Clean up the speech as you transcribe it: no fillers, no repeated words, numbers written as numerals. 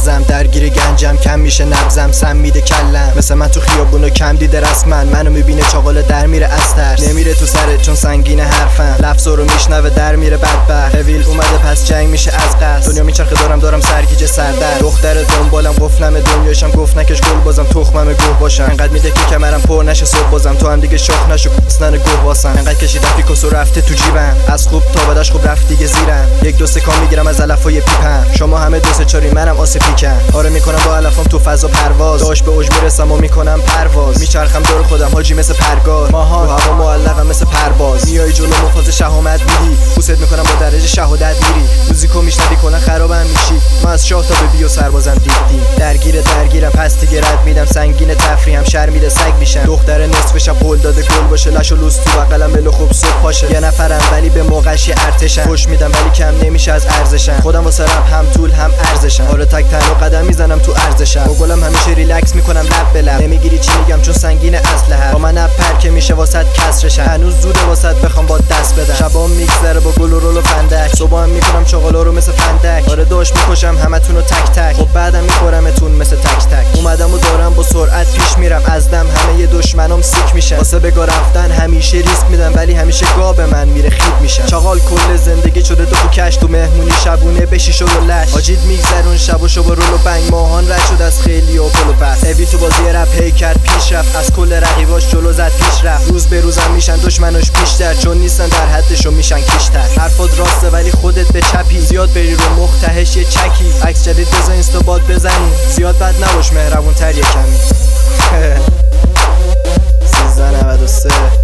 مغزم، درگیر گنجم کم میشه نبزم، سم میده کلم. مثل من تو خیابونو کم دیده رسما، منو میبینه چاقال در میره از ترس، نمیره تو سرت چون سنگین حرفم، لفظا رو میشنوه در میره بدبخت. هویل اومده پس جنگ میشه از قصد، دنیا میچرخه دارم سرگیجه سردر. دختر دنبالم قفلم دنیاشم، گفت نکش گل بازم تخمم گوه باشم. انقدر میده که کمرم پر نشه صبح بازم، تو هم دیگه شاخ نشو کسنن گوه واسم. انقدر کشیدم پیکاسو رفته تو جیبم، از خوب تا بدش خوب رفت دیگه زیرم. یک دو سکان میگیرم از علفای پیپم، شما همه دو سه چاری منم آسه پیکم. آره میکنم با علفام تو فضا پرواز، داش به اوج میرسم و میکنم پرواز. میچرخم دور خودم حاجی مثل پرگار، ماها تو هوا معلقم مثل پرواز. میای جلو مفاز شهامت میدی، پوست میکنم با درجه شهادت میری. موزیکو میشنوی کلا خرابم میشی، ما از شاه تا به بیو سربازم دیدیم. درگیرم پس دیگه رد میدم، سنگین تفریحم شرمیده سگ میشم. دختر نصف شب قول داده گل باشه، لش و لوس تو بغلم بلو خوب صبح پاشه. یه نفرم ولی به موقعش ارتشم، خوش میدم ولی کم نمیشه از ارزشم. خودم واسه رپ هم طول هم ارزشم، آره تک تنها قدم میزنم تو ارزشم. با گلم همیشه ریلکس میکنم لب به لب، نمیگیری چی میگم چون سنگین اسلحه. با من پر که میشه واسط کسرشم، هنوز زوده واسط بخوام با دست بدم. شبام میگذره با گل و رول و فندک، صبحام میکنم چاقالا رو مثل فندک. آره داش میکشم همتون رو تک تک، خب بعدم میخورمتون مثل تک تک. اومدم و دارم با سرعت پیش میرم، از دم همه ی دشمنام سیک میشن. واسه بگا رفتن همیشه ریسک میدم، ولی همیشه گا به من میره خیب میشم. چاقال کل زندگی شده دو کش، تو مهمونی شبونه بشی شو و لش. آجید میگذرون شب و شو با رول و بنگ، ماهان رد شد از خیلی و پل و پس. اوی تو بازی رپ هی کرد پیش رفت، از کل رقیباش جلو زد پیش رفت. روز به روزم میشن دشمناش بیشتر، چون نیستن در حدشو میشن کیشتر. حرفات راسته ولی خودت به چپی، زیاد بری رو مختهش یه چکی. عکس جدید بزن اینستا باد بزنی، زیاد بد نباش مهربون تر یه کمی. 1393